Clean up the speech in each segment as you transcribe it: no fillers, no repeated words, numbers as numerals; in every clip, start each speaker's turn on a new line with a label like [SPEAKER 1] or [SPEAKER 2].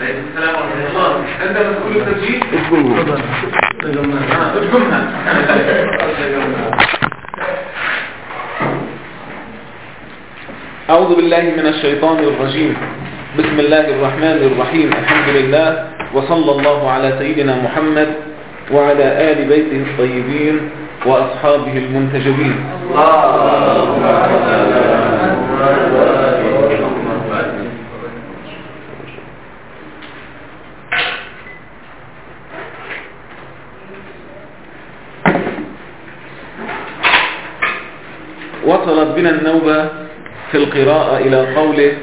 [SPEAKER 1] عليكم السلام ورحمة الله. أنت مسؤول التسجيل؟ اجمها. أعوذ بالله من الشيطان الرجيم. بسم الله الرحمن الرحيم. الحمد لله وصلى الله على سيدنا محمد وعلى آل بيته الطيبين وأصحابه المنتجبين. وصلت بنا النوبة في القراءة إلى قوله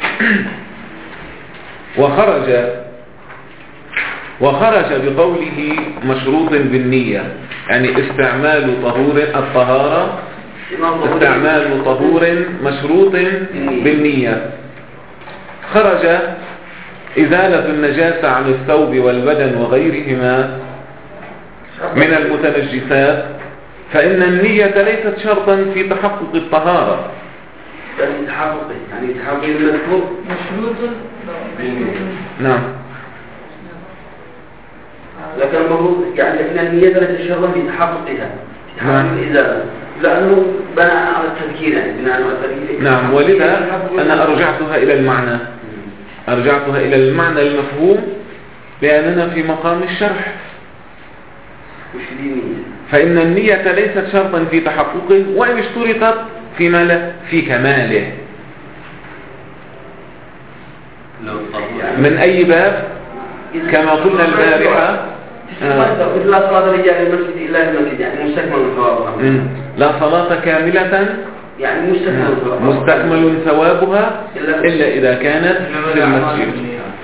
[SPEAKER 1] وخرج بقوله مشروط بالنية، يعني استعمال طهور مشروط بالنية. خرج إزالة النجاسة عن الثوب والبدن وغيرهما من المتنجسات، فإن النية ليست شرطا في تحقق الطهارة.
[SPEAKER 2] يعني تحقق المذكور
[SPEAKER 3] مشروط.
[SPEAKER 2] نعم. لكن المفروض يعني أن النية ليست شرطا في تحققها، في تحقق الإزالة، لأنه بناء على التذكير، يعني بناء على التذكير.
[SPEAKER 1] نعم، ولذا أنا أرجعتها إلى المعنى المفهوم، لأننا في مقام الشرح. فإن النية ليست شرطا في تحققه، وإن اشترطت في كماله. من أي باب؟ كما قلنا البارحة
[SPEAKER 2] لا صلاة رجال المسجد إلا المسجد، يعني مستكمل ثوابها.
[SPEAKER 1] لا صلاة كاملة
[SPEAKER 2] يعني
[SPEAKER 1] مستكمل ثوابها إلا إذا كانت في المسجد.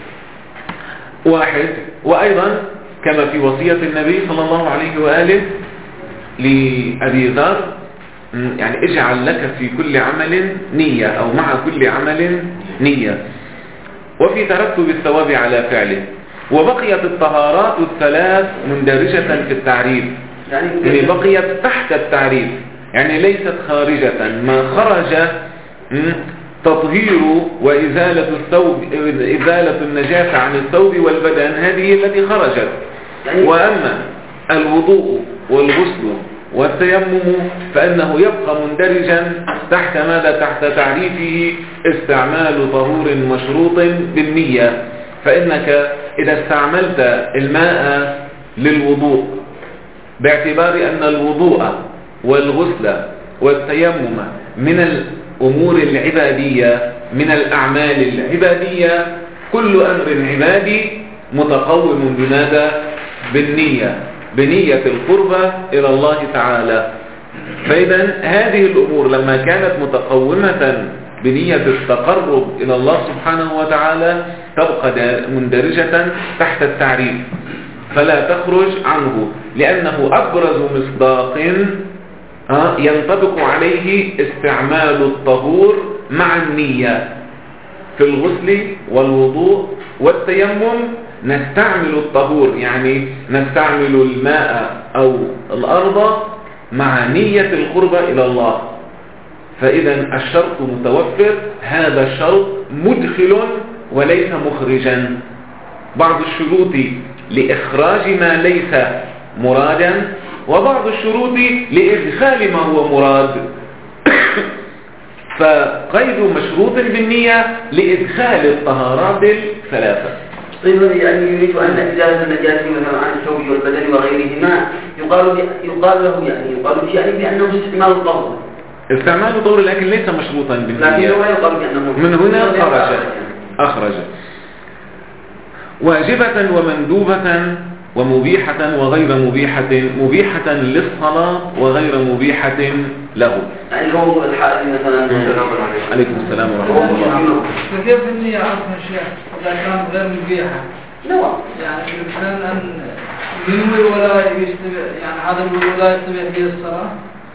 [SPEAKER 1] واحد. وأيضا كما في وصية النبي صلى الله عليه وآله لأبي ذر، يعني اجعل لك في كل عمل نية، أو مع كل عمل نية، وفي ترتب الثواب على فعله. وبقيت الطهارات الثلاث مندرجة في التعريف، يعني بقيت تحت التعريف، يعني ليست خارجة. ما خرج تطهير وإزالة إزالة النجاسة عن الثوب والبدن، هذه التي خرجت. وأما الوضوء والغسل والتيمم فإنه يبقى مندرجا تحت ماذا؟ تحت تعريفه استعمال طهور مشروط بالنية. فإنك إذا استعملت الماء للوضوء باعتبار أن الوضوء والغسل والتيمم من الأمور العبادية، من الأعمال العبادية، كل أمر عبادي متقوم بماذا؟ بالنية، بنية القربة إلى الله تعالى. فإذا هذه الأمور لما كانت متقومة بنية التقرب إلى الله سبحانه وتعالى تبقى مندرجة تحت التعريف، فلا تخرج عنه، لأنه أبرز مصداق ينطبق عليه استعمال الطهور مع النية. في الغسل والوضوء والتيمم نستعمل الطهور، يعني نستعمل الماء أو الأرض مع نية القربة إلى الله. فإذا الشرط متوفر، هذا الشرط مدخل وليس مخرجا. بعض الشروط لإخراج ما ليس مرادا، وبعض الشروط لإدخال ما هو مراد. فقيد مشروط بالنية لإدخال الطهارات الثلاثة.
[SPEAKER 2] يعني يريد أن إزالة النجاسة مثلا عن الثوب والبدن وغيرهما يقال يعني بأنه استعمال الطهور.
[SPEAKER 1] استعمال الطهور لكن ليس مشروطا بالنية. من هنا أخرج واجبة ومندوبة ومبيحة وغير مبيحة، مبيحة للصلاة وغير مبيحة له.
[SPEAKER 2] يعني هو الحالة مثلا.
[SPEAKER 1] عليكم السلام ورحمة الله.
[SPEAKER 3] فكيف النية عرفها الشيخ إذا كان غير مبيحة؟
[SPEAKER 2] نوع.
[SPEAKER 3] يعني الإنسان أن ينوي ولا يستبيح، يعني عدم ولا يستبيح به الصلاة.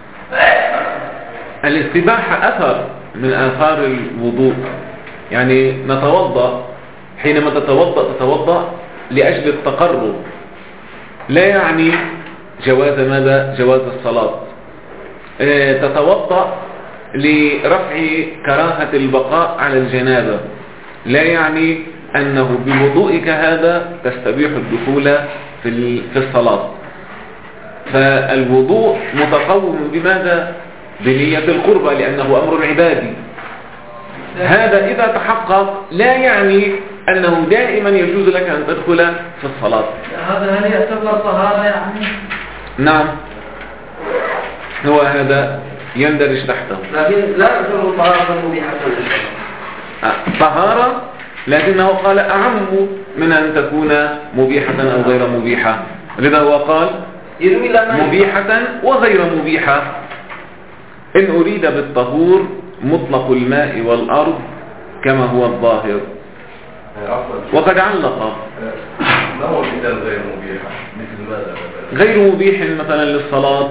[SPEAKER 1] الاستباحة أثر من آثار الوضوء، يعني نتوضأ، حينما تتوضأ لأجل التقرب، لا يعني جواز ماذا؟ جواز الصلاة. تتوضأ لرفع كراهة البقاء على الجنابة، لا يعني أنه بوضوئك هذا تستبيح الدخول في الصلاة. فالوضوء متقوم بماذا؟ بنية القربة، لأنه أمر عبادي. هذا إذا تحقق لا يعني أنه دائما يجوز لك أن تدخل في الصلاة.
[SPEAKER 3] هذا هل يعتبر طهارة يعني؟
[SPEAKER 1] نعم، هو هذا يندرج تحته،
[SPEAKER 2] لكن لا يعتبر طهارة مبيحة
[SPEAKER 1] طهارة، لكنه قال أعم من أن تكون مبيحة أو غير مبيحة. لذا هو قال مبيحة وغير مبيحة. إن أريد بالطهور مطلق الماء والأرض كما هو الظاهر. وقد علق
[SPEAKER 4] ما هو مثال غير مبيحة؟ مثل ماذا؟
[SPEAKER 1] غير مبيح مثلا للصلاة،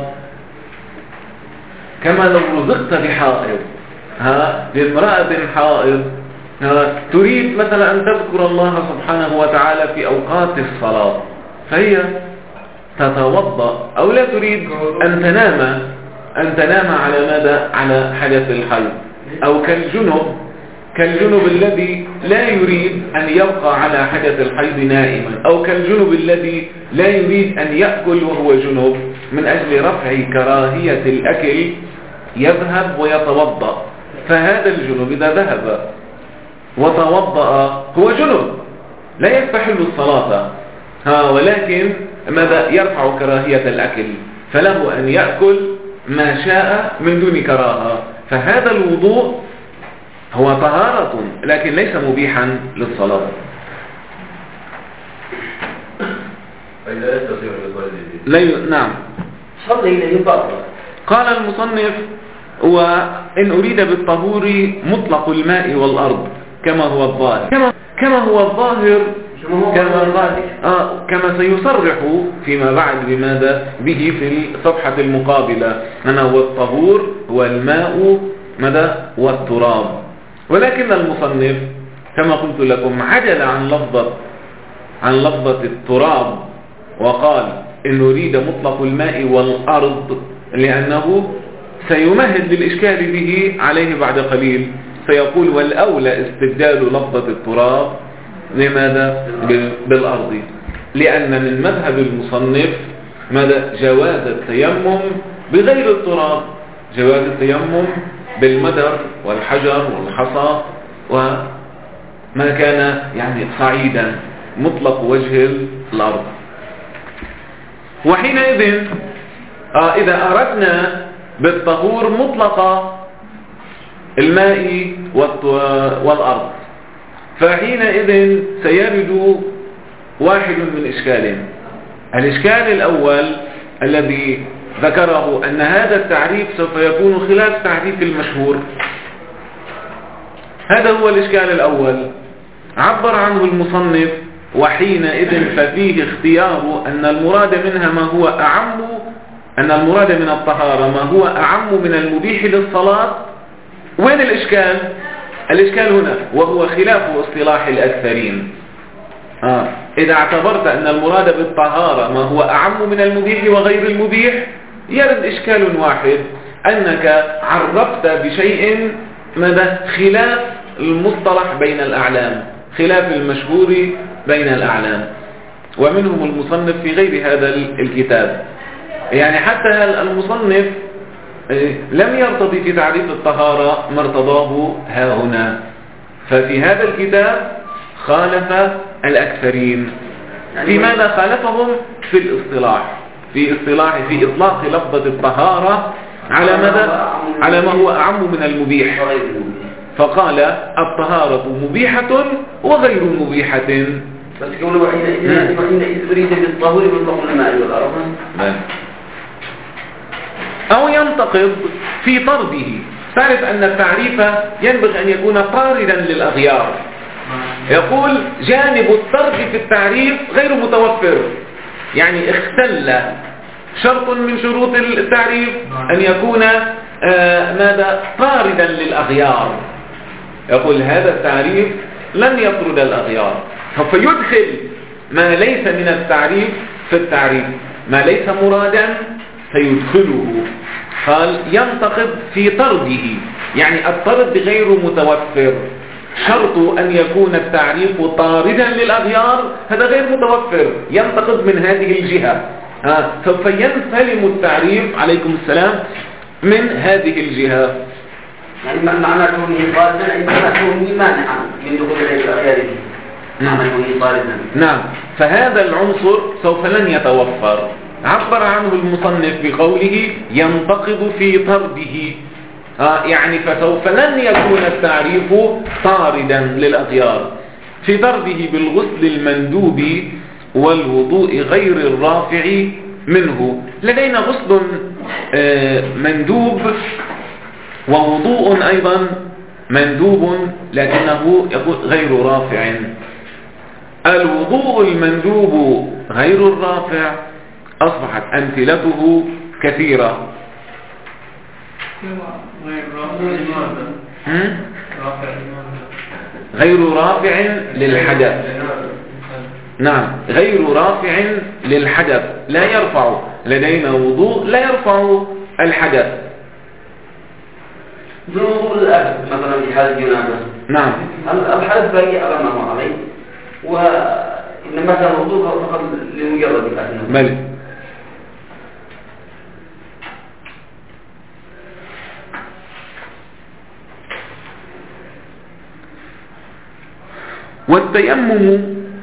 [SPEAKER 1] كما لو رزقت بحائض، لامرأة حائض تريد مثلا أن تذكر الله سبحانه وتعالى في أوقات الصلاة، فهي تتوضأ، أو لا تريد أن تنام على ماذا؟ على حدث الحيض، أو كالجنب الذي لا يريد أن يبقى على حدث الحيض نائما، أو كالجنب الذي لا يريد أن يأكل وهو جنب، من أجل رفع كراهية الأكل يذهب ويتوضأ. فهذا الجنب إذا ذهب وتوضأ هو جنب لا يستحل الصلاة، ولكن ماذا؟ يرفع كراهية الأكل، فله أن يأكل ما شاء من دون كراهة. فهذا الوضوء هو طهارة لكن ليس مبيحا للصلاة.
[SPEAKER 4] فإذا يستطيع يصلي
[SPEAKER 1] نعم،
[SPEAKER 2] صلي إليه باطل.
[SPEAKER 1] قال المصنف: وإن أريد بالطهور مطلق الماء والأرض كما هو الظاهر. كما هو الظاهر كما سيصرح فيما بعد بماذا به في الصفحة المقابلة، أنه هو الطهور هو الماء ماذا والتراب. ولكن المصنف كما قلت لكم عجل عن لفظة التراب، وقال إن أريد مطلق الماء والأرض، لأنه سيمهد للإشكال به عليه بعد قليل، فيقول: والأولى استبدال لفظة التراب لماذا؟ بالأرض، لأن من مذهب المصنف ماذا؟ جواز التيمم بغير التراب، جواز التيمم بالمدر والحجر والحصى وما كان يعني صعيدا مطلق وجه الأرض. وحينئذ إذا أردنا بالطهور مطلق الماء والأرض، فحينئذ سيرد واحد من إشكالين. الإشكال الأول الذي ذكره أن هذا التعريف سوف يكون خلاف تعريف المشهور. هذا هو الإشكال الأول، عبر عنه المصنف: وحينئذ ففيه اختيار أن المراد منها ما هو أعم، أن المراد من الطهارة ما هو أعم من المبيح للصلاة. وين الإشكال؟ الإشكال هنا، وهو خلاف اصطلاح الأكثرين. إذا اعتبرت أن المراد بالطهارة ما هو أعم من المبيح وغير المبيح، يرد إشكال واحد، أنك عرفت بشيء ماذا؟ خلاف المصطلح بين الأعلام، خلاف المشهور بين الأعلام، ومنهم المصنف في غير هذا الكتاب. يعني حتى المصنف لم يرتضي في تعريف الطهارة ما ارتضاه ها هنا، ففي هذا الكتاب خالف الأكثرين. في ماذا خالفهم؟ في الاصطلاح، في إطلاق لفظة الطهارة على ماذا؟ على ما هو أعم من المبيح، فقال الطهارة مبيحة وغير مبيحة.
[SPEAKER 2] بس كونه وحينئذ يريد بالطهور مطلق الماء والأرض،
[SPEAKER 1] أو ينتقض في طرده. تعرف أن التعريف ينبغي أن يكون طاردا للأغيار. يقول جانب الطرد في التعريف غير متوفر، يعني اختل شرط من شروط التعريف أن يكون ماذا؟ طاردا للأغيار. يقول هذا التعريف لن يطرد الأغيار، فيدخل ما ليس من التعريف في التعريف، ما ليس مرادا فيدخله. قال ينتقد في طرده، يعني الطرد غير متوفر، شرط أن يكون التعريف طاردا للأغيار هذا غير متوفر، ينتقد من هذه الجهة. سوف ينسلم التعريف عليكم السلام من هذه الجهة.
[SPEAKER 2] يعني معنى كونه طاردا أي معنى كونه مانعا من دخول الأغيار دي. معنى كونه طاردا.
[SPEAKER 1] نعم، فهذا العنصر سوف لن يتوفر. عبر عنه المصنف بقوله ينتقد في طرده، يعني فسوف لن يكون التعريف طاردا للأغيار في طرده بالغسل المندوب والوضوء غير الرافع منه. لدينا غسل مندوب ووضوء أيضا مندوب لكنه غير رافع. الوضوء المندوب غير الرافع أصبحت أمثلته كثيرة. غير رافع للحدث. نعم، غير رافع للحدث، لا يرفع. لدينا وضوء لا يرفع الحدث.
[SPEAKER 2] وضوء الأهل مثلا في حال الجنابة.
[SPEAKER 1] نعم،
[SPEAKER 2] الحدث باقي على ما هو عليه، وإن مثلا الوضوء فقط لمجرد الأهل.
[SPEAKER 1] والتيمم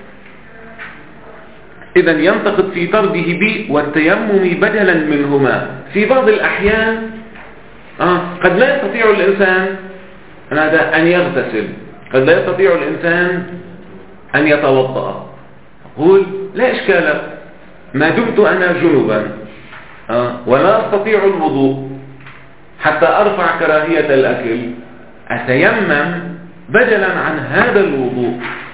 [SPEAKER 1] إذا ينتقد في طرده والتيمم بدلا منهما. في بعض الأحيان قد لا يستطيع الإنسان أن يغتسل، قد لا يستطيع الإنسان أن يتوضأ. قل لا إشكال، ما دمت أنا جنبا ولا أستطيع الوضوء حتى أرفع كراهية الأكل، أتيمم بدلا عن هذا الوضوء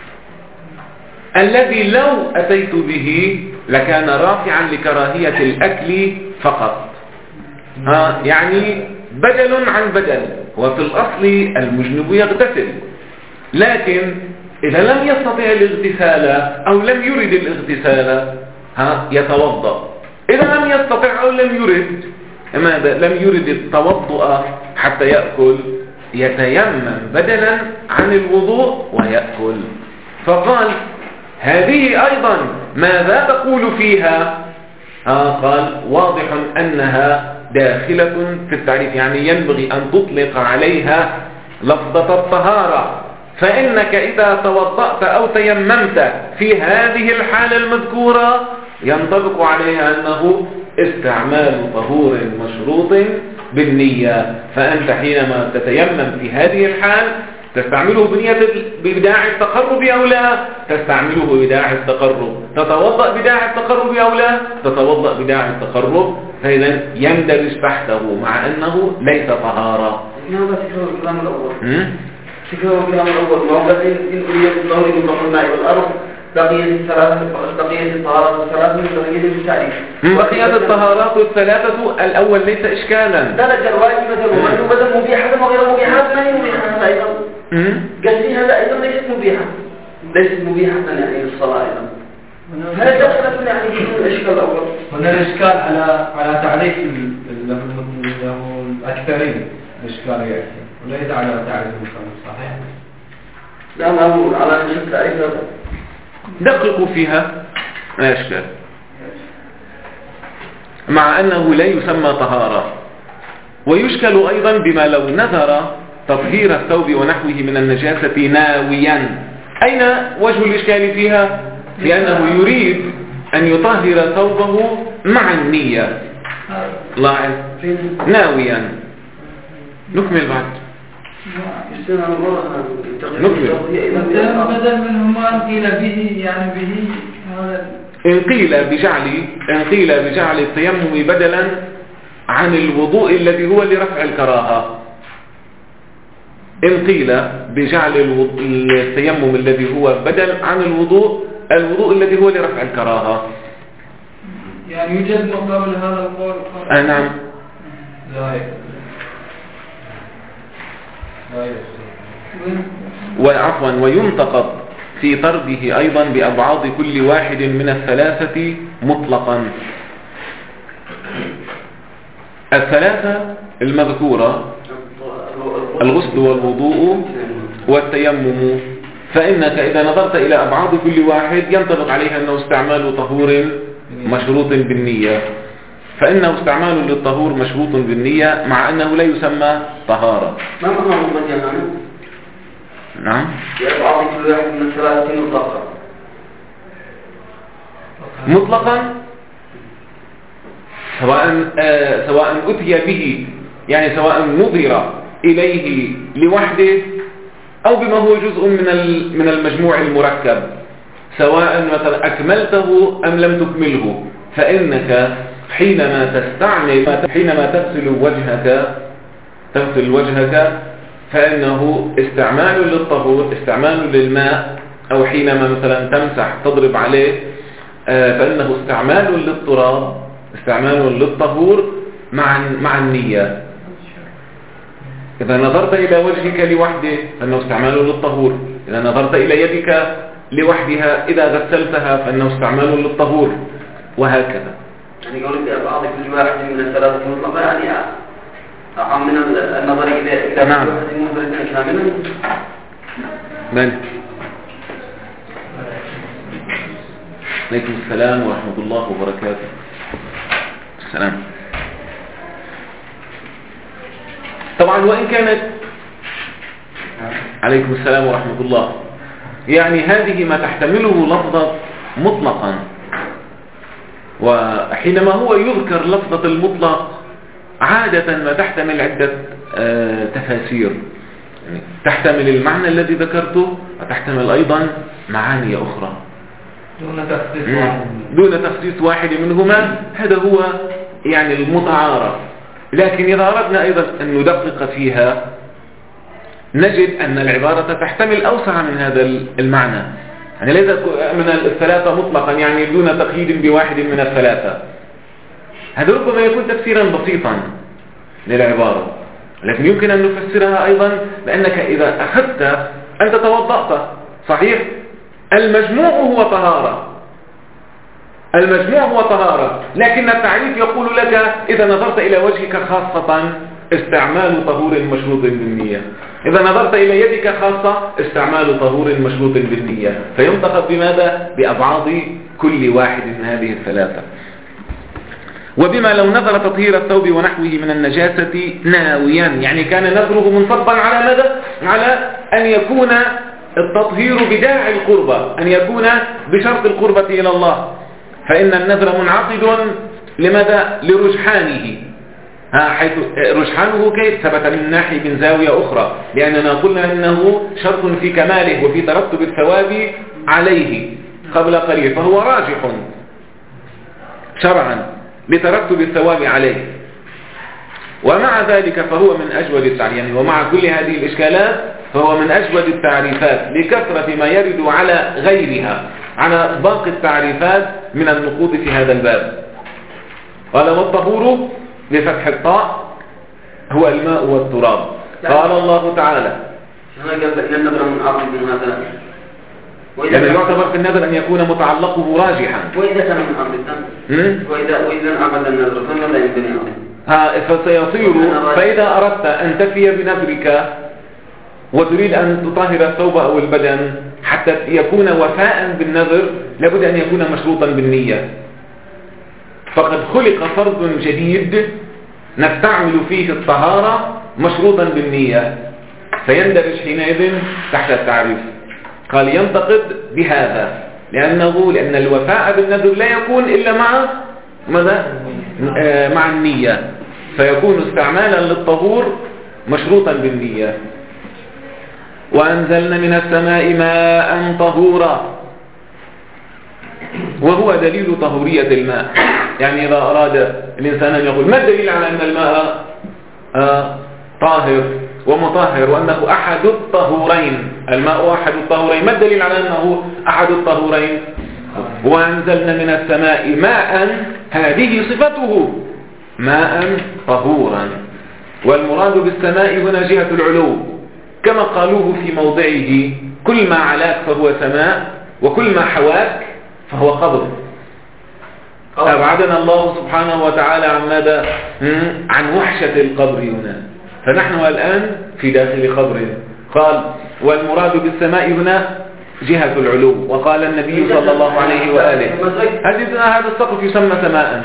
[SPEAKER 1] الذي لو أتيت به لكان رافعا لكراهية الأكل فقط. يعني بدل عن بدل. وفي الأصل المجنب يغتسل، لكن إذا لم يستطع الاغتسال أو لم يرد الاغتسال يتوضأ. إذا لم يستطع أو لم يرد، ماذا؟ لم يرد التوضؤ حتى يأكل، يتيمم بدلا عن الوضوء ويأكل. فقال هذه أيضا ماذا تقول فيها؟ قال واضح أنها داخلة في التعريف، يعني ينبغي أن تطلق عليها لفظة الطهارة. فإنك إذا توضأت أو تيممت في هذه الحالة المذكورة ينطبق عليها أنه استعمال طهور مشروط بالنية. فأنت حينما تتيمم في هذه الحال تستعمله بداعي التقرب أو لا تستعمله بداعي التقرب، تتوضأ بداعي التقرب أو لا تتوضأ بداعي التقرب، فإذا يندرج تحته مع أنه ليس طهارة.
[SPEAKER 2] هذا تكرر الكلام الأول. تكرر الكلام الأول. ما هو بس إن أريد الطهور من بحر الماء والأرض بقية الطهارات الثلاث من بقية التعريف.
[SPEAKER 1] بقية الطهارات الثلاثة الأول ليس إشكالا.
[SPEAKER 2] درجة الواجبة ومندوبة مبيحة وغير مبيحة ما هي مبيحة أيضا. قال هذا أيضا ليست مبيحة، ليست مبيحة يعني الصلاة أيضا. هذا دخلت يعني في الإشكال الأول.
[SPEAKER 5] هنا الإشكال على تعريف الأكثرين الإشكال يأتي وليس على تعريف المصنف، صحيح؟
[SPEAKER 2] لا ما هو على نفس تعريف هذا.
[SPEAKER 1] دققوا فيها ما يشكل، مع أنه لا يسمى طهارة. ويشكل أيضا بما لو نذر تطهير الثوب ونحوه من النجاسة ناويا. أين وجه الإشكال فيها؟ لأنه يريد أن يطهر ثوبه مع النية. لاحظ ناويا. نكمل بعد. نكمل.
[SPEAKER 3] بدل منهما قيل به، يعني به
[SPEAKER 1] إن قيل بجعل التيمم بدلا عن الوضوء الذي هو لرفع الكراهة. إن قيل بجعل التيمم الذي هو بدل عن الوضوء الذي هو لرفع الكراهة،
[SPEAKER 3] يعني يوجد مقابل هذا القول.
[SPEAKER 1] نعم. وعفوا وينتقد في طرده أيضا بأبعاض كل واحد من الثلاثة مطلقا. الثلاثة المذكورة الغسل والوضوء والتيمم، فإنك إذا نظرت إلى أبعاد كل واحد ينطبق عليها أنه استعمال طهور مشروط بالنية، فإنه استعمال للطهور مشروط بالنية مع أنه لا يسمى طهارة.
[SPEAKER 2] ما معنى مبنية عنه؟
[SPEAKER 1] نعم.
[SPEAKER 2] أبعاد كل واحد من الثلاثة مطلقة.
[SPEAKER 1] مطلقا سواء أتي به، يعني سواء نظر إليه لوحده أو بما هو جزء من المجموع المركب، سواء مثلا أكملته أم لم تكمله، فإنك حينما تغسل وجهك فإنه استعمال للطهور، استعمال للماء، أو حينما مثلا تمسح تضرب عليه فإنه استعمال للتراب، استعمال للطهور مع النية. إذا نظرت إلى وجهك لوحده فإنه استعمال للطهور، إذا نظرت إلى يدك لوحدها إذا غسلتها فإنه استعمال للطهور، وهكذا.
[SPEAKER 2] يعني قولي بأبعاد كل واحد من الثلاثة مطلقة، يعني أعم من النظر إلى
[SPEAKER 1] نعم.
[SPEAKER 2] كل واحد منفرد كاملا.
[SPEAKER 1] من؟ عليكم السلام ورحمة الله وبركاته. السلام. طبعا وإن كانت عليكم السلام ورحمة الله، يعني هذه ما تحتمله لفظة مطلقا، وحينما هو يذكر لفظة المطلق عادة ما تحتمل عدة تفاسير، يعني تحتمل المعنى الذي ذكرته وتحتمل أيضا معاني أخرى دون تخصيص واحد منهما. هذا هو يعني المتعارف. لكن إذا أردنا أيضا أن ندقق فيها نجد أن العبارة تحتمل أوسع من هذا المعنى، يعني ليس من الثلاثة مطلقا يعني دون تقييد بواحد من الثلاثة. هذا ربما يكون تفسيرا بسيطا للعبارة، لكن يمكن أن نفسرها أيضا بأنك إذا أخذت أنت توضأت صحيح، المجموع هو طهارة، لكن التعريف يقول لك إذا نظرت إلى وجهك خاصة استعمال طهور مشروط بالنية، إذا نظرت إلى يدك خاصة استعمال طهور مشروط بالنية، فينطق بماذا؟ بأبعاد كل واحد من هذه الثلاثة. وبما لو نظر تطهير الثوب ونحوه من النجاسة ناويا، يعني كان نظره منصبا على ماذا؟ على أن يكون التطهير بداعي القربة، أن يكون بشرط القربة إلى الله، فإن النذر منعقد لماذا؟ لرجحانه، حيث رجحانه كيف ثبت من ناحية من زاوية أخرى، لأننا قلنا أنه شرط في كماله وفي ترتب الثواب عليه قبل قليل، فهو راجح شرعا لترتب الثواب عليه. ومع ذلك فهو من أجود التعريفات، يعني ومع كل هذه الإشكالات فهو من أجود التعريفات لكثرة ما يرد على غيرها، على باقي التعريفات من النقود في هذا الباب. قال والطهور بفتح الطاء هو الماء والتراب. قال الله تعالى يعني يعتبر في النذر أن يكون متعلقه راجحا.
[SPEAKER 2] وإذا كان من أمر الدم وإذا أعمل النذر فماذا يمكن
[SPEAKER 1] فسيصير فإذا أردت أن تفي بنذرك وتريد أن تطهر الثوب أو البدن حتى يكون وفاء بالنذر لابد أن يكون مشروطا بالنية، فقد خلق فرض جديد نستعمل فيه الطهارة مشروطا بالنية، فيندرج حينئذ تحت التعريف. قال ينتقد بهذا لأن الوفاء بالنذر لا يكون إلا مع النية، فيكون استعمالا للطهور مشروطا بالنية. وأنزلنا من السماء ماء طهورا، وهو دليل طهورية الماء. يعني إذا أراد الإنسان أن يقول ما الدليل على أن الماء طاهر ومطهر وأنه أحد الطهورين، الماء أحد الطهورين، ما الدليل على أنه أحد الطهورين؟ وأنزلنا من السماء ماء، هذه صفته ماء طهورا، والمراد بالسماء هنا جهة العلو، كما قالوه في موضعه كل ما علاك فهو سماء وكل ما حواك فهو قبر. أبعدنا الله سبحانه وتعالى عن ماذا؟ عن وحشة القبر هنا، فنحن الآن في داخل قبر. قال والمراد بالسماء هنا جهة العلو. وقال النبي صلى الله عليه وآله هذا السقف يسمى سماء.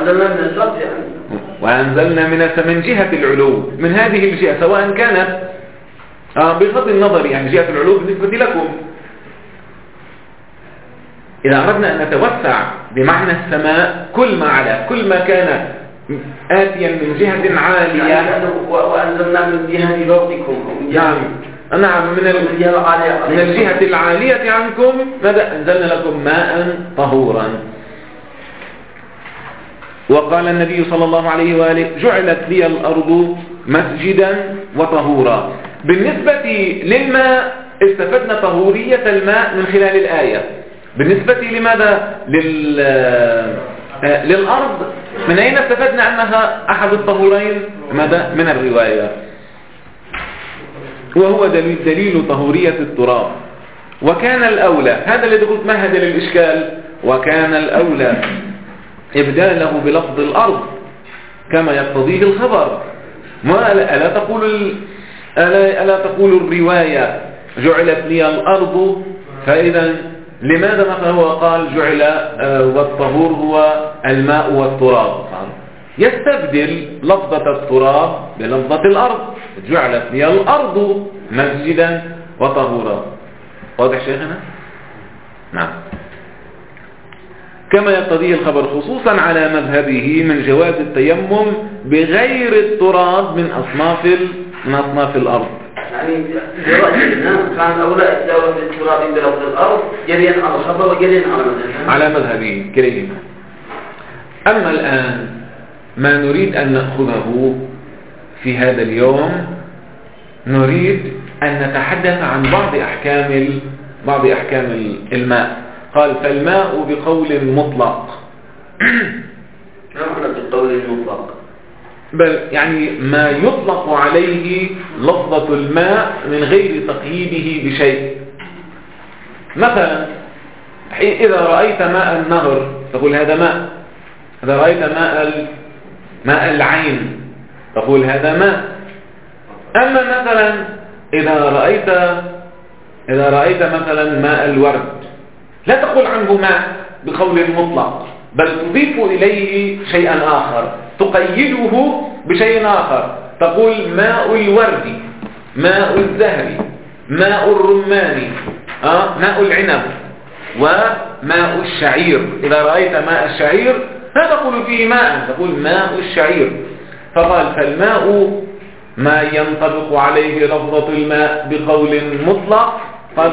[SPEAKER 1] وأنزلنا من السماء من جهة العلو، من هذه الجهة، سواء كانت بغض النظر يعني جهة العلو بالنسبة لكم. إذا أردنا أن نتوسع بمعنى السماء كل ما على كل ما كان آتيا من جهة عالية.
[SPEAKER 2] وأنزلنا من جهة فوقكم.
[SPEAKER 1] نعم من الجهة العالية عنكم ماذا؟ أنزلنا لكم ماء طهورا. وقال النبي صلى الله عليه وآله جعلت لي الأرض مسجدا وطهورا. بالنسبة للماء استفدنا طهورية الماء من خلال الآية. بالنسبة لماذا؟ للأرض من أين استفدنا أنها أحد الطهورين؟ ماذا؟ من الرواية. وهو دليل طهورية التراب. وكان الأولى، هذا الذي قلت مهد للإشكال، وكان الأولى إبداله بلفظ الأرض كما يقتضيه الخبر. ألا تقول الرواية جعلت لي الأرض؟ فإذا لماذا مثلا هو قال جعل والطهور هو الماء والتراب؟ يستبدل لفظة التراب بلفظة الأرض. جعلت لي الأرض مسجدا وطهورا. واضح شيخنا؟ نعم. كما يقتضيه الخبر خصوصا على مذهبه من جواز التيمم بغير التراب من أصناف الأرض.
[SPEAKER 2] يعني برأينا كان أولى إدارة التراب بلفظ الأرض جريا على الخبر وجريا
[SPEAKER 1] على مذهبه كليهما. أما الآن ما نريد أن نأخذه في هذا اليوم، نريد أن نتحدث عن بعض أحكام الماء. قال فالماء بقول مطلق.
[SPEAKER 2] ما معنى بالقول المطلق؟
[SPEAKER 1] بل يعني ما يطلق عليه لفظة الماء من غير تقييده بشيء. مثلا إذا رأيت ماء النهر تقول هذا ماء. إذا رأيت ماء العين تقول هذا ماء. أما مثلا إذا رأيت مثلا ماء الورد لا تقول عنه ماء بقول مطلق، بل تضيف إليه شيئا آخر، تقيده بشيء آخر، تقول ماء الورد، ماء الزهر، ماء الرمان، ماء العنب، وماء الشعير. إذا رأيت ماء الشعير لا تقول فيه ماء، تقول ماء الشعير. فقال فالماء ما ينطبق عليه لفظة الماء بقول مطلق قد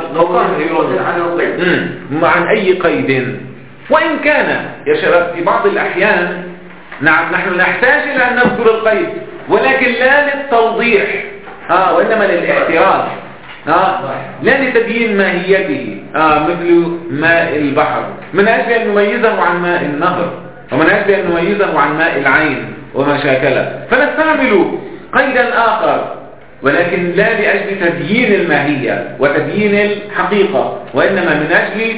[SPEAKER 1] عن أي قيد. وإن كان يا شباب في بعض الأحيان نعم نحن نحتاج إلى أن نذكر القيد، ولكن لا للتوضيح وإنما للاعتراض، لا لتبيين ماهيته، مثل ماء البحر من أجل أن نميزه عن ماء النهر، ومن أجل أن نميزه عن ماء العين وما شاكله، فنستعمل قيدا آخر، ولكن لا لأجل تبيين الماهية وتبيين الحقيقة، وإنما من أجل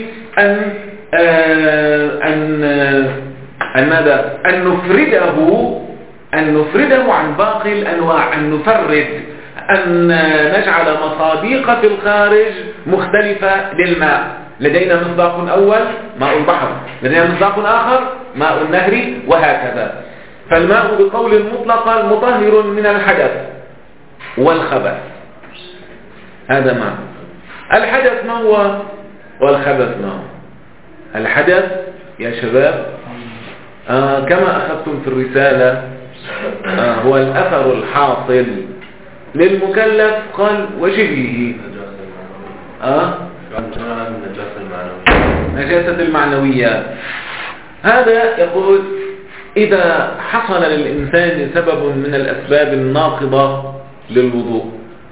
[SPEAKER 1] أن نفرده عن باقي الأنواع، أن نفرد، أن نجعل مصادق في الخارج مختلفة للماء. لدينا مصداق أول ماء البحر، لدينا مصداق آخر ماء النهر، وهكذا. فالماء بقول مطلق مطهر من الحدث والخبث. هذا ماء. الحدث ما هو والخبث ما هو؟ الحدث يا شباب كما أخذتم في الرسالة هو الأثر الحاصل للمكلف قال وشبهه، نجاسة المعنويات. هذا يقول إذا حصل للإنسان سبب من الأسباب الناقضة للوضوء،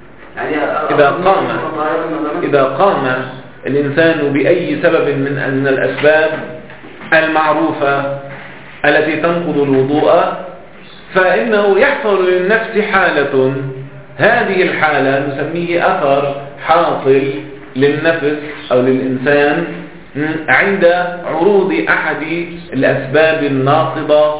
[SPEAKER 1] إذا قام الإنسان بأي سبب من الأسباب المعروفة التي تنقض الوضوء، فإنه يحصل للنفس حالة، هذه الحالة نسميه أثر حاصل للنفس أو للإنسان عند عروض أحد الأسباب الناقضة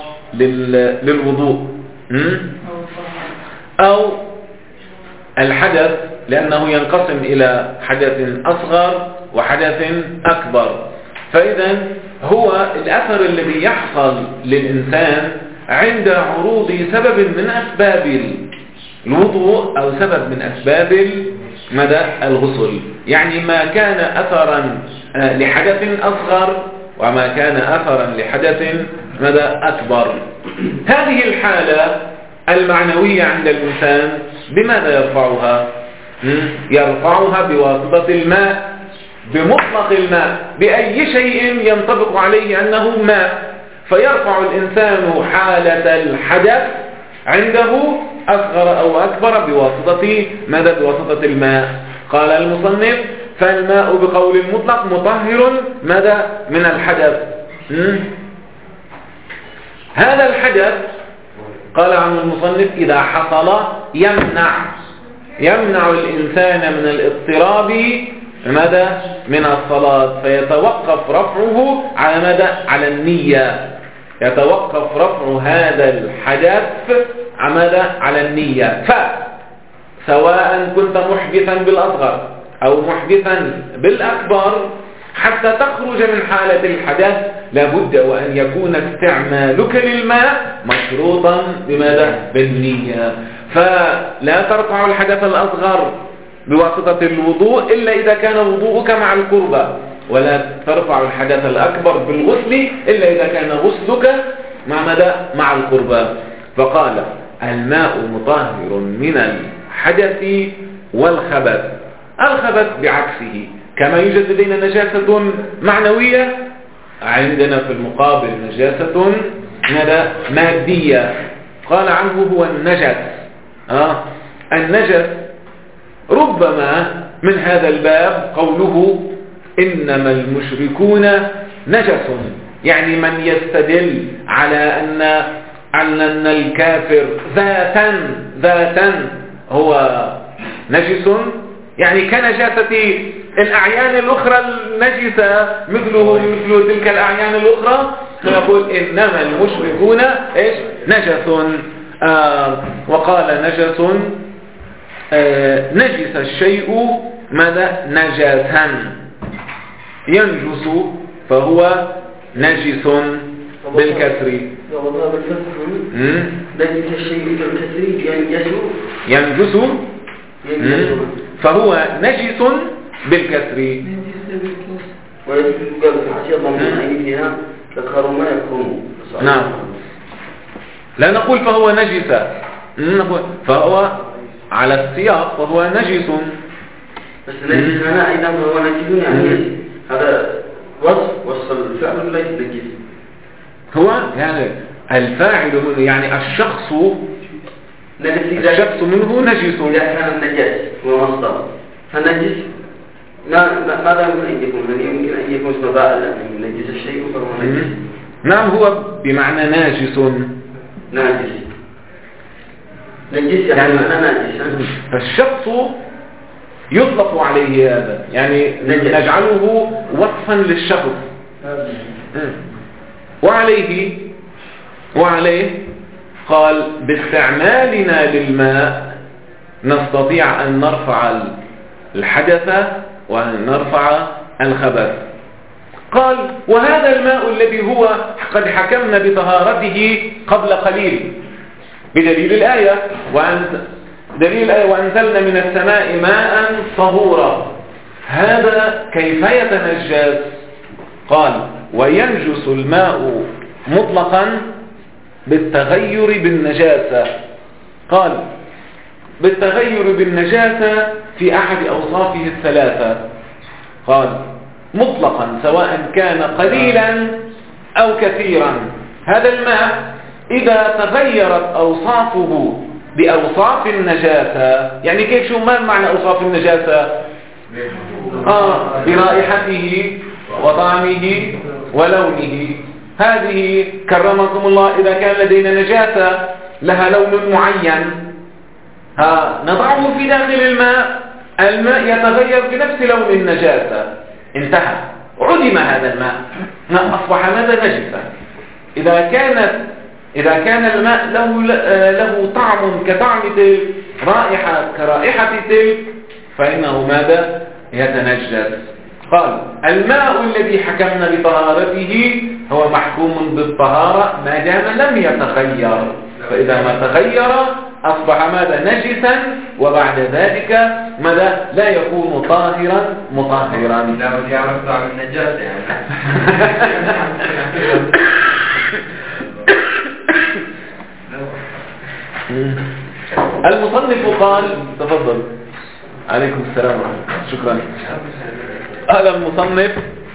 [SPEAKER 1] للوضوء، أو الحدث لأنه ينقسم إلى حدث أصغر وحدث أكبر. فإذا هو الأثر الذي يحصل للإنسان عند عروض سبب من أسباب الوضوء أو سبب من أسباب الغسل، يعني ما كان أثرا لحدث أصغر وما كان أثرا لحدث أكبر. هذه الحالة المعنوية عند الإنسان بماذا يرفعها؟ يرفعها بواسطة الماء، بمطلق الماء، بأي شيء ينطبق عليه أنه ماء، فيرفع الإنسان حالة الحدث عنده أصغر أو أكبر بواسطة الماء. قال المصنف: فالماء بقول المطلق مطهر من الحدث. هذا الحدث قال عن المصنف إذا حصل يمنع الإنسان من الاضطراب من الصلاة، فيتوقف رفعه على النية، يتوقف رفع هذا الحدث على النية. فسواء كنت محدثا بالأصغر أو محدثا بالأكبر، حتى تخرج من حالة الحدث لابد وأن يكون استعمالك للماء مشروطا بالنية. فلا ترفع الحدث الأصغر بواسطة الوضوء إلا إذا كان وضوءك مع القربة، ولا ترفع الحدث الأكبر بالغسل إلا إذا كان غسلك مع القربة. فقال: الماء مطهر من الحدث والخبث. الخبث بعكسه، كما يوجد لدينا نجاسة معنوية، عندنا في المقابل نجاسة مادية. قال عنه هو النجس. النجس ربما من هذا الباب قوله إنما المشركون نجس، يعني من يستدل على أن الكافر ذاتا هو نجس، يعني كنجاسة الأعيان الأخرى النجسة مثل تلك الأعيان الأخرى، فيقول إنما المشركون نجس. وقال نجس نجس الشيء نجاسا، ينجس فهو نجس بالكسر.
[SPEAKER 2] نجس الشيء بالكسر
[SPEAKER 1] ينجس فهو نجس بالكسر.
[SPEAKER 2] ويقال في حاشية ضمن عينها ذكر ما يكون.
[SPEAKER 1] نعم، لا نقول فهو نجس، فهو على السياق فهو نجس.
[SPEAKER 2] بس نجس هنا أيضا هو نجس، يعني هذا وصف الفعل ليس نجس،
[SPEAKER 1] هو يعني الفاعل منه، يعني الشخص منه نجس.
[SPEAKER 2] إذا كان النجاس هو مصدر، فالنجس ماذا يمكن أن يكون؟ يمكن أن يكون اسم فاعل، يعني نجس الشيء فهو نجس.
[SPEAKER 1] نعم، هو بمعنى ناجس.
[SPEAKER 2] نجس يعني معنى ناجس.
[SPEAKER 1] فالشخص يطلق عليه هذا، يعني نجعله وصفا للشخص. وعليه قال: باستعمالنا للماء نستطيع أن نرفع الحدث وأن نرفع الخبث. قال: وهذا الماء الذي هو قد حكمنا بطهارته قبل قليل بدليل الآية، وأنزلنا من السماء ماء طهورا. هذا كيف يتنجس؟ قال: وينجس الماء مطلقا بالتغير بالنجاسة. قال: بالتغير بالنجاسة في أحد أوصافه الثلاثة. قال: مطلقا سواء كان قليلا أو كثيرا. هذا الماء إذا تغيرت أوصافه بأوصاف النجاسة، يعني كيف، شو ما معنى أوصاف النجاسة؟ برائحته وطعمه ولونه. هذه كرمكم الله إذا كان لدينا نجاسة لها لون معين، نضعه في داخل الماء يتغير بنفس لون النجاسة، انتهى، عدم هذا الماء، أصبح نجسا. إذا كان الماء له طعم كطعم تلك، رائحة كرائحة تلك، فإنه ماذا؟ يتنجس. قال الماء الذي حكمنا بطهارته هو محكوم بالطهارة ما دام لم يتغير، فإذا ما تغير أصبح ماذا؟ نجسا، وبعد ذلك ماذا؟ لا يكون طاهرا مطهرا.
[SPEAKER 5] لا بدي أعرف عن النجاسة يعني.
[SPEAKER 1] المصنف قال، تفضل. عليكم السلام ورحمة الله. شكرا. قال المصنف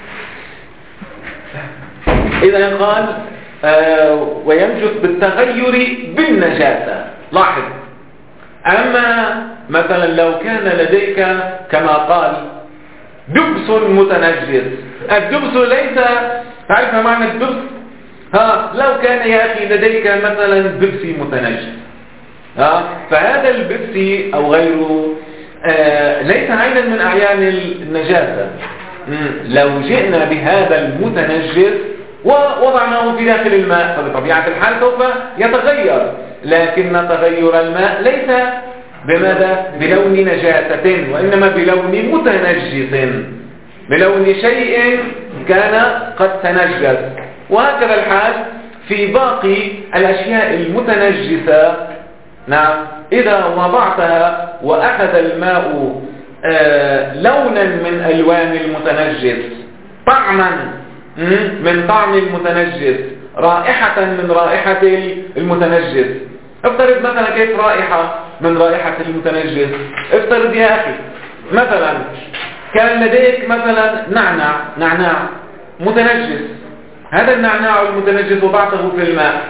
[SPEAKER 1] إذا قال وينجس بالتغير بالنجاسة. لاحظ، أما مثلا لو كان لديك كما قال دبس متنجس، الدبس ليس، تعرف معنى الدبس؟ لو كان يا أخي لديك مثلا بيبسي متنجس، فهذا البيبسي أو غيره ليس عينا من أعيان النجاسة. لو جئنا بهذا المتنجس ووضعناه في داخل الماء فبطبيعة الحال سوف يتغير، لكن تغير الماء ليس بماذا؟ بلون نجاسة، وإنما بلون متنجس، بلون شيء كان قد تنجس. وهكذا الحال في باقي الأشياء المتنجسة. نعم، إذا وضعتها وأخذ الماء لونا من ألوان المتنجس، طعما من طعم المتنجس، رائحة من رائحة المتنجس، افترض مثلا كيف رائحة من رائحة المتنجس. افترض يا أخي مثلا كان لديك مثلا نعناع متنجس، هذا النعناع المتنجس وضعته في الماء،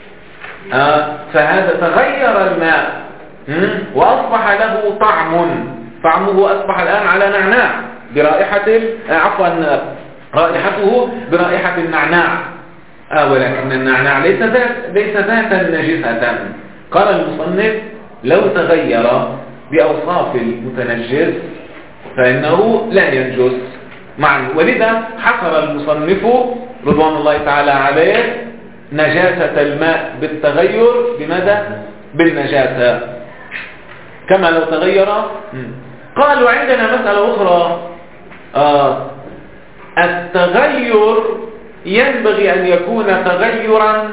[SPEAKER 1] فهذا تغير الماء وأصبح له طعمه أصبح الآن على نعناع برائحة رائحته برائحة النعناع، ولكن النعناع ليس ذاتا نجسة. قال المصنف لو تغير بأوصاف المتنجس فإنه لا ينجس معا، ولذا حصر المصنف رضوان الله تعالى عليه نجاسة الماء بالتغير بماذا؟ بالنجاسة، كما لو تغير. قال وعندنا مسألة أخرى، التغير ينبغي أن يكون تغيرا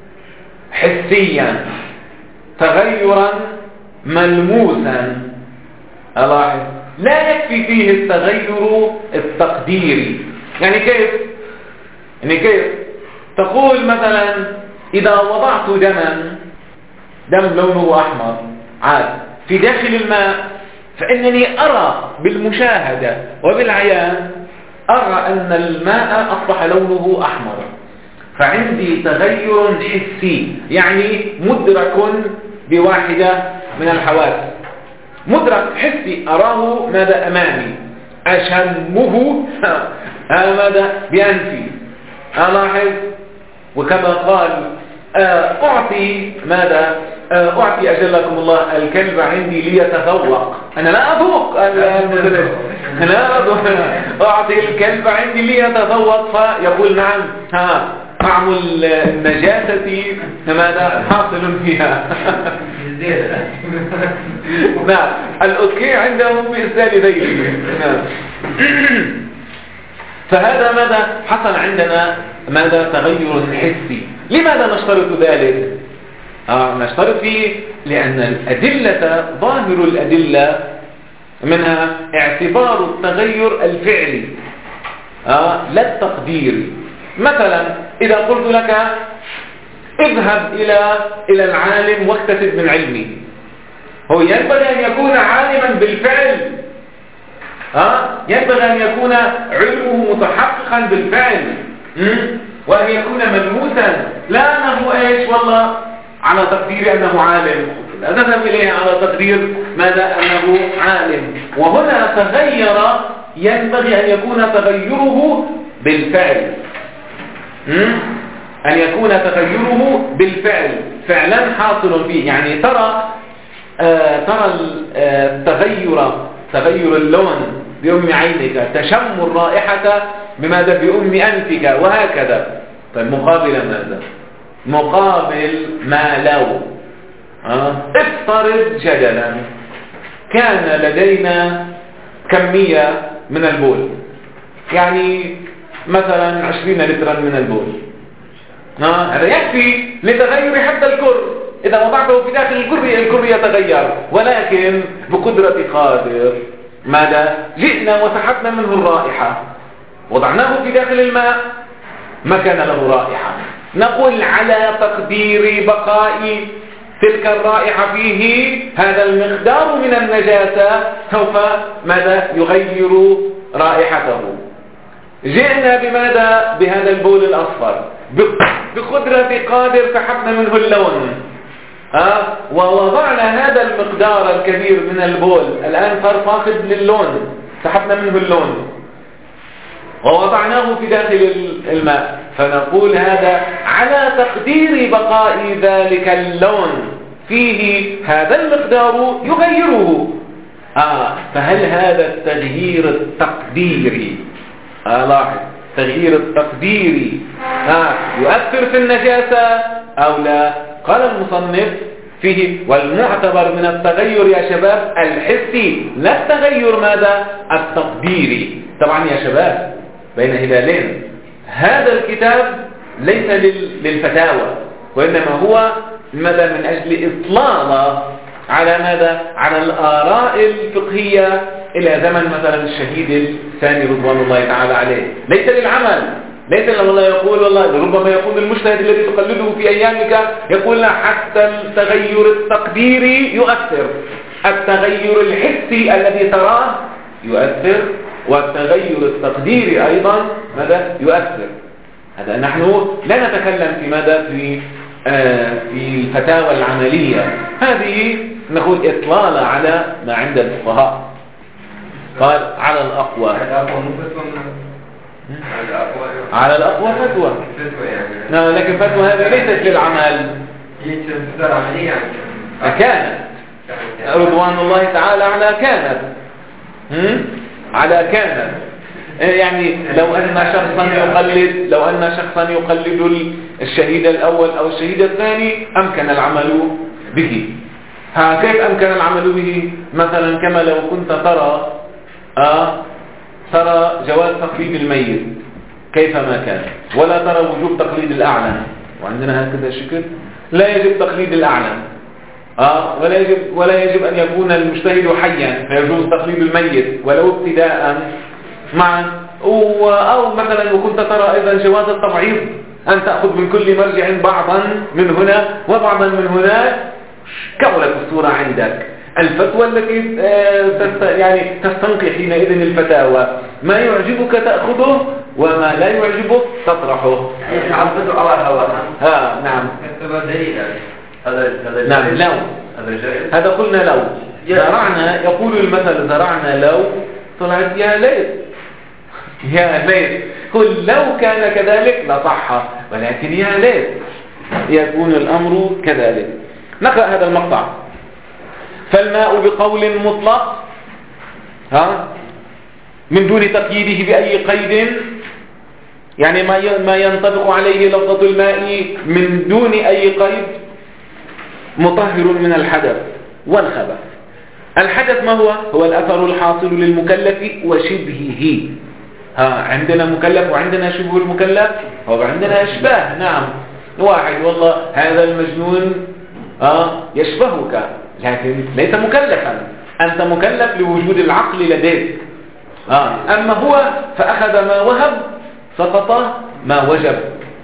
[SPEAKER 1] حسيا، تغيرا ملموسا. ألاحظ لا يكفي فيه التغير التقديري. يعني كيف تقول مثلا إذا وضعت دم لونه أحمر عاد في داخل الماء، فإنني أرى بالمشاهدة وبالعيان أرى أن الماء أصبح لونه أحمر، فعندي تغير حسي، يعني مدرك بواحدة من الحواس، مدرك حسي أراه ماذا أمامي، أشمه ماذا بأنفي، ألاحظ. وكما قال أعطي ماذا؟ أعطي أجلكم الله الكلب عندي ليتذوق، أنا لا أذوق لا أذوق، أعطي الكلب عندي ليتذوق، فيقول نعم طعم النجاسة ماذا حاصل فيها. نعم، الأوكي عندهم بإزداد ذيله. فهذا ماذا حصل عندنا؟ ماذا؟ تغير حسي. لماذا نشترط ذلك؟ نشترط فيه لأن الأدلة، ظاهر الأدلة منها اعتبار التغير الفعلي لا التقديري. مثلا إذا قلت لك اذهب إلى العالم واكتسب من علمه، هو ينبغي أن يكون عالما بالفعل، ينبغي أن يكون علمه متحققا بالفعل، وأن يكون ملموسا، لا أنه إيش والله على تقدير أنه عالم، لا تذهب إليه على تقدير ماذا؟ أنه عالم. وهنا تغير، ينبغي أن يكون تغيره بالفعل، أن يكون تغيره بالفعل، فعلا حاصل فيه. يعني ترى تغير اللون بأم عينك، تشم الرائحة بماذا؟ بأم أنفك، وهكذا. فالمقابل ماذا؟ مقابل ما لو افترض جدلا كان لدينا كمية من البول، يعني مثلا 20 لترا من البول، هذا يكفي لتغير حد الكر. إذا وضعته في داخل الكر يتغير، ولكن بقدرة قادر ماذا؟ جئنا وسحبنا منه الرائحة، وضعناه في داخل الماء ما كان له رائحة، نقول على تقدير بقاء تلك الرائحة فيه هذا المقدار من النجاسة سوف ماذا؟ يغير رائحته. جئنا بماذا؟ بهذا البول الأصفر، بقدرة قادر سحبنا منه اللون، ووضعنا هذا المقدار الكبير من البول، الآن صار فاقد للون، سحبنا منه اللون ووضعناه في داخل الماء، فنقول هذا على تقدير بقاء ذلك اللون فيه هذا المقدار يغيره. فهل هذا التغيير التقديري، لاحظ، تغيير التقديري يؤثر في النجاسة أو لا؟ قال المصنف فيه: والمعتبر من التغير يا شباب الحسي، لا التغير ماذا؟ التقديري. طبعا يا شباب بين هلالين، هذا الكتاب ليس للفتاوى، وإنما هو ماذا؟ من أجل إطلالة على ماذا؟ على الآراء الفقهية إلى زمن مثلا الشهيد الثاني رضوان الله تعالى عليه، ليس للعمل، ليس الله يقول والله ربما يكون المجتهد الذي تقلده في أيامك يقول حتى التغير التقديري يؤثر، التغير الحسي الذي تراه يؤثر، والتغير التقديري أيضا ماذا؟ يؤثر. هذا نحن لا نتكلم في ماذا؟ في الفتاوى العملية، هذه نقول إطلالة على ما عند الفقهاء. قال على الأقوى، على الأقوى فتوى، لكن فتوى هذه ليست للعمل، كانت رضوان الله تعالى على كانت على كانت يعني لو أن شخصا يقلد الشهيد الأول أو الشهيد الثاني أمكن العمل به. كيف أمكن العمل به؟ مثلا كما لو كنت ترى جواز تقليد الميت كيفما كان، ولا ترى وجوب تقليد الأعلم، وعندنا هكذا شكل لا يجب تقليد الأعلم، ولا يجب أن يكون المجتهد حيا فيجوز تقليد الميت ولو ابتداء معا، أو مثلا وكنت ترى أيضا جواز التبعيض، أن تأخذ من كل مرجع بعضا من هنا وبعضا من هناك. كملت الصورة عندك. الفتوى التي يعني تستنقي حينئذ الفتاوى، ما يعجبك تأخذه وما لا يعجبك تطرحه.
[SPEAKER 2] عرفته على هواها.
[SPEAKER 1] نعم.
[SPEAKER 4] هذا
[SPEAKER 1] نعم لو هذا قلنا لو زرعنا، يقول المثل زرعنا لو طلعت يا ليت، يا ليت، قل لو كان كذلك لصح، ولكن يا ليت يكون الأمر كذلك. نقرأ هذا المقطع: فالماء بقول مطلق من دون تقييده بأي قيد، يعني ما ينطبق عليه لفظة الماء من دون أي قيد، مطهر من الحدث والخبث. الحدث ما هو الأثر الحاصل للمكلف وشبهه. عندنا مكلف وعندنا شبه المكلف، وعندنا أشباه. نعم، واحد والله هذا المجنون يشبهك لكن ليس مكلفا، أنت مكلف لوجود العقل لديك. أما هو فأخذ ما وهب سقط ما وجب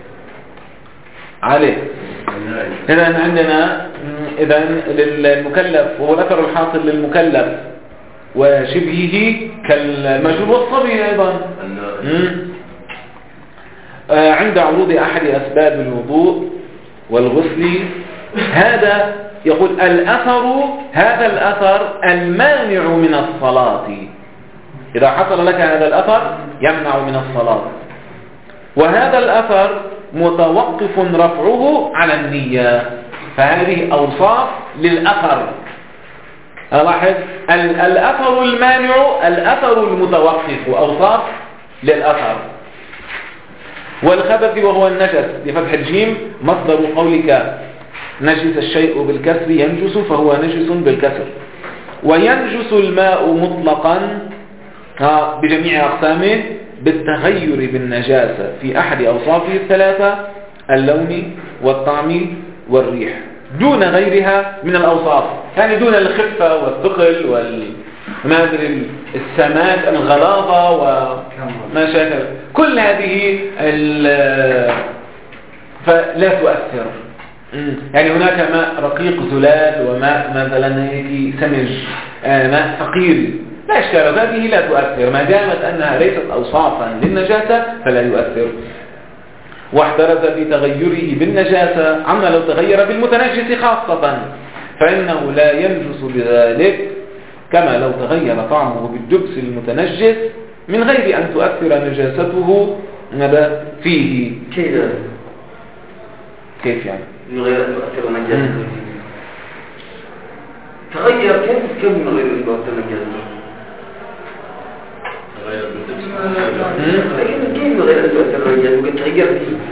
[SPEAKER 1] عليه. إذن عندنا للمكلف وهو الأثر الحاصل للمكلف وشبهه كالمجنون والصبي أيضا. عند عروض أحد أسباب الوضوء والغسل، هذا يقول هذا الأثر المانع من الصلاة. إذا حصل لك هذا الأثر يمنع من الصلاة، وهذا الأثر متوقف رفعه على النية. فهذه أوصاف للأثر. لاحظ، الأثر المانع، الأثر المتوقف، أوصاف للأثر. والخبث وهو النجس بفتح الجيم مصدر قولك نجس الشيء بالكسر ينجس، فهو نجس بالكسر. وينجس الماء مطلقا بجميع أقسامه بالتغير بالنجاسة في أحد أوصافه الثلاثة: اللون والطعم والريح، دون غيرها من الأوصاف، يعني دون الخفة والثقل السمات الغلاظة وما شاكل، كل هذه فلا تؤثر. يعني هناك ماء رقيق زلال وماء مثلا هيك سمج، ماء ثقيل، لا إشكال، هذه لا تؤثر ما دامت أنها ليست أوصافا للنجاسة فلا يؤثر. واحترز بتغيره بالنجاسة عما لو تغير بالمتنجس خاصة، فإنه لا ينجس بذلك كما لو تغير طعمه بالدبس المتنجس من غير أن تؤثر نجاسته فيه. كيف يعني؟
[SPEAKER 2] من غير أن تؤثر نجاسته تغير كم من غير أن تؤثر نجاسته؟ لكن كيف من غير أن تؤثر نجاسته؟ ممكن تغير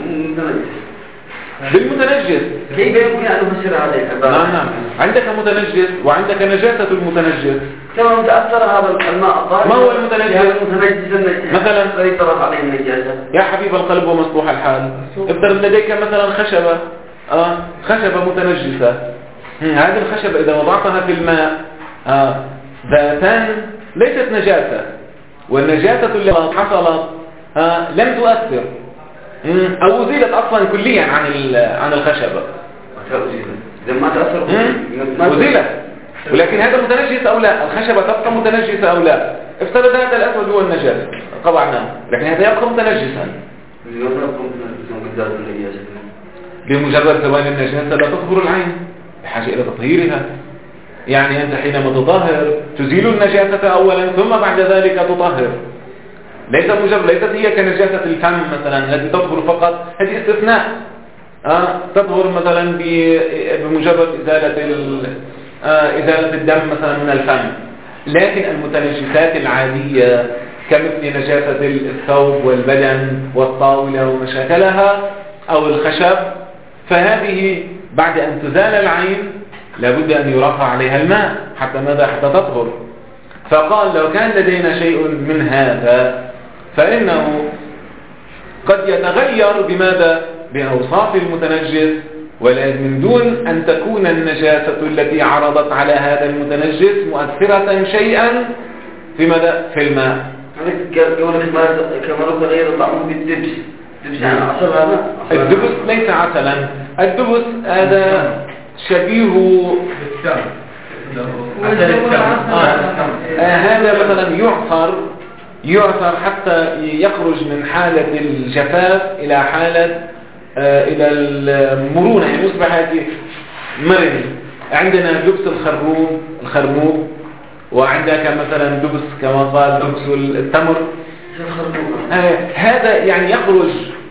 [SPEAKER 1] بالمتنجس.
[SPEAKER 2] كيف يمكن أن نفسر هذا العبارة؟
[SPEAKER 1] نعم، عندك متنجس وعندك نجاسة المتنجس.
[SPEAKER 2] كما تأثر هذا الماء،
[SPEAKER 1] ما هو المتنجس؟ مثلا
[SPEAKER 2] يترك عليه النجاسة.
[SPEAKER 1] يا حبيب القلب ومصلوح الحال، افترض لديك مثلا خشبة خشبة متنجسة. هذه الخشبة إذا وضعتها في الماء ذاتان ليست نجاسة، والنجاسة التي حصلت لم تؤثر أو أزيلت أصلا كليا عن الخشبة.
[SPEAKER 2] لما تأثر
[SPEAKER 1] أزيلت، ولكن هذا متنجس أو لا؟ الخشبة تبقى متنجسة أو لا؟ افترض هذا الأسود هو النجاسة طبعا، لكن هذا يبقى متنجسا. بمجرد زوال النجاسة لا تطهر العين، بحاجة إلى تطهيرها. يعني أنت حينما تطهر تزيل النجاسة أولا ثم بعد ذلك تطهر. ليست هي كنجاسة الفم مثلا التي تطهر فقط، هذه استثناء. تطهر مثلا بمجرد إزالة الدم مثلا من الفم. لكن المتنجسات العادية كمثل نجاسة الثوب والبدن والطاولة وما شاكلها أو الخشب، فهذه بعد أن تزال العين لابد أن يرفع عليها الماء حتى تطهر. فقال لو كان لدينا شيء من هذا فإنه قد يتغير بماذا؟ بأوصاف المتنجس، ولكن من دون أن تكون النجاسة التي عرضت على هذا المتنجس مؤثرة شيئا في ماذا؟ في الماء.
[SPEAKER 2] كما تغير طعمه بالدبس. يعني عسل هذا؟
[SPEAKER 1] الدبس ليس عسلا، الدبس هذا شبيه هذا مثلا يعصر حتى يخرج من حالة الجفاف إلى حالة إلى المرونة، يعني يصبح مرن. عندنا دبس الخرموب، وعندك مثلا دبس كما قال دبس التمر. هذا يعني يخرج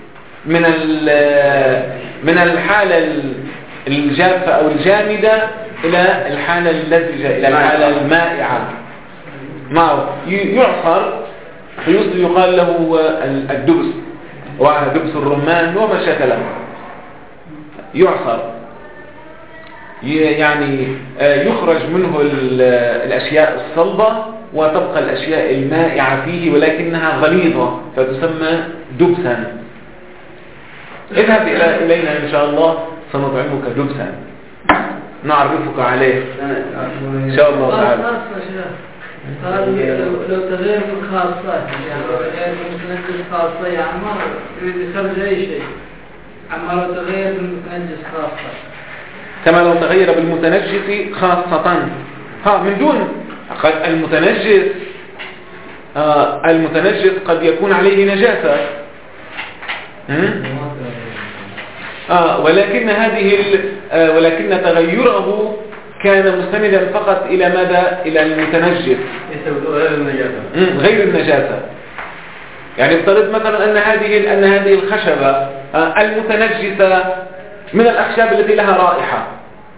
[SPEAKER 1] من الحالة الجافة أو الجامدة إلى الحالة اللزجة، إلى الحالة المائعة. معه يعصر يقال له الدبس ودبس الرمان وما شاكله. يعصر يعني يخرج منه الأشياء الصلبة وتبقى الأشياء المائعة فيه ولكنها غليظة فتسمى دبسا. اذهب إلينا إن شاء الله سنطعمك دبسا، نعرفك عليه إن شاء الله تعالى.
[SPEAKER 3] قال لو تغير في الخاصات، يعني المتنجس خاصة، يعني ما يريد يخرج أي شيء، أما لو تغير بالمتنجس خاصة
[SPEAKER 1] كما لو تغير بالمتنجس خاصة من دون المتنجس قد يكون عليه نجاسة، ولكن تغيره كان مستندا فقط إلى ماذا؟ إلى المتنجس غير النجاسة. يعني افترض مثلا أن هذه الخشبة المتنجسة من الأخشاب التي لها رائحة.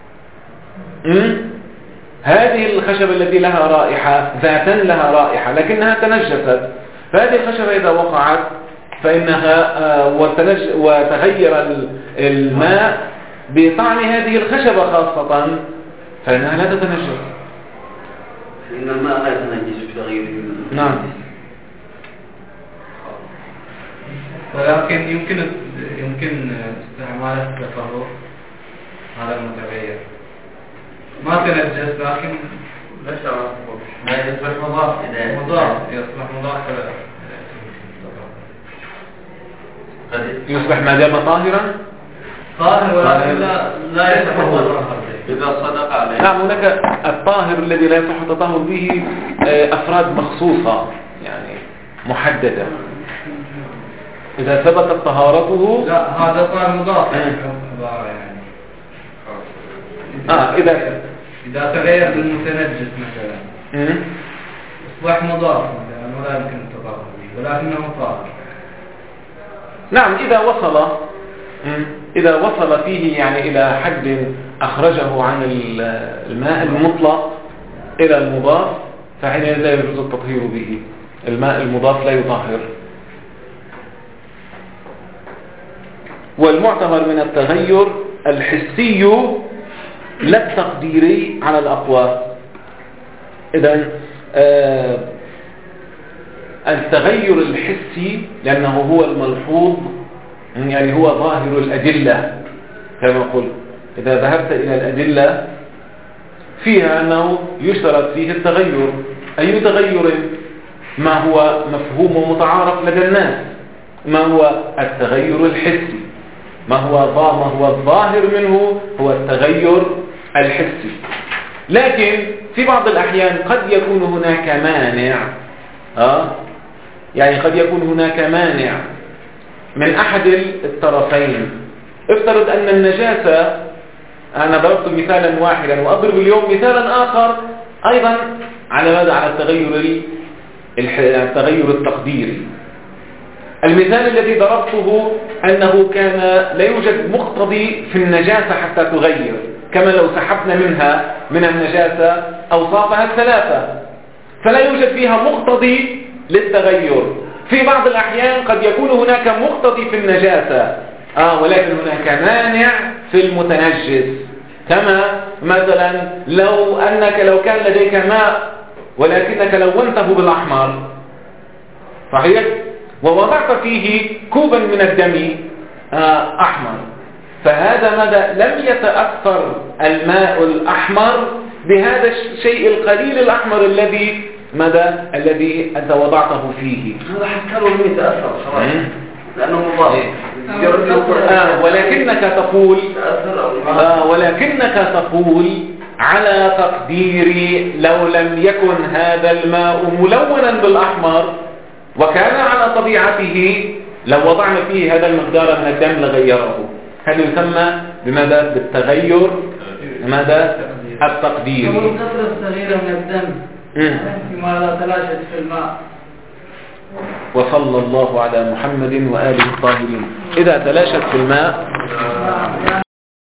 [SPEAKER 1] هذه الخشبة التي لها رائحة ذاتا لها رائحة لكنها تنجست، فهذه الخشبة إذا وقعت فإنها وتغير الماء بطعم هذه الخشبة خاصة فإنها لا تتنجس.
[SPEAKER 2] إن الماء لا يتنجس بتغييره.
[SPEAKER 1] نعم.
[SPEAKER 5] ولكن يمكن استعمال التطهر على المتغير ما تنجس، لكن
[SPEAKER 2] لا يصبح مضاف.
[SPEAKER 5] يصبح مضاف
[SPEAKER 1] يصبح ما دام طاهرا
[SPEAKER 5] طاهر، ولكن لا يصبح مضاف
[SPEAKER 2] إذا صدق عليه.
[SPEAKER 1] نعم. هناك الطاهر الذي لا يصح التطهر به أفراد مخصوصة يعني محددة، إذا ثبتت طهارته.
[SPEAKER 5] لا، هذا صار مضاف يعني. إذا تغير المتنجس مثلا أصبح مضاف مثلا ولا يمكن التطهر به ولكنه طاهر.
[SPEAKER 1] نعم. إذا وصل فيه يعني إلى حد أخرجه عن الماء المطلق إلى المضاف، فحينئذ لا يجوز التطهير به. الماء المضاف لا يطهر. والمعتبر من التغير الحسي لا التقديري على الأقوى. إذن التغير الحسي لأنه هو الملحوظ، يعني هو ظاهر الأدلة كما قلت. إذا ذهبت إلى الأدلة فيها أنه يشترط فيه التغير. أي تغير؟ ما هو مفهوم ومتعارف لدى الناس. ما هو التغير الحسي؟ ما هو الظاهر منه هو التغير الحسي. لكن في بعض الأحيان قد يكون هناك مانع، يعني قد يكون هناك مانع من أحد الطرفين. افترض أن النجاسة، أنا ضربت مثالا واحدا وأضرب اليوم مثالا آخر أيضا على ماذا؟ على التغير التقديري. المثال الذي ضربته أنه كان لا يوجد مقتضي في النجاسة حتى تغير، كما لو سحبنا منها من النجاسة أوصافها الثلاثة فلا يوجد فيها مقتضي للتغير. في بعض الأحيان قد يكون هناك مقتضي في النجاسة ولكن هناك مانع في المتنجس، كما مثلا لو كان لديك ماء ولكنك لونته بالأحمر، صحيح؟ ووضعت فيه كوبا من الدم أحمر، فهذا ماذا؟ لم يتأثر الماء الأحمر بهذا الشيء القليل الأحمر الذي أنت وضعته فيه.
[SPEAKER 2] هذا حتى لو لم يتأثر خلاص لأنه مضاف.
[SPEAKER 1] ولكنك تقول على تقدير لو لم يكن هذا الماء ملونا بالأحمر وكان على طبيعته لو وضعنا فيه هذا المقدار من الدم لغيره. هذا يسمى بماذا؟ بالتغير التقديري.
[SPEAKER 3] القطرة الصغيرة من الدم فيما لا تلاشت في الماء.
[SPEAKER 1] وصلى الله على محمد وآله الطاهرين. إذا تلاشت في الماء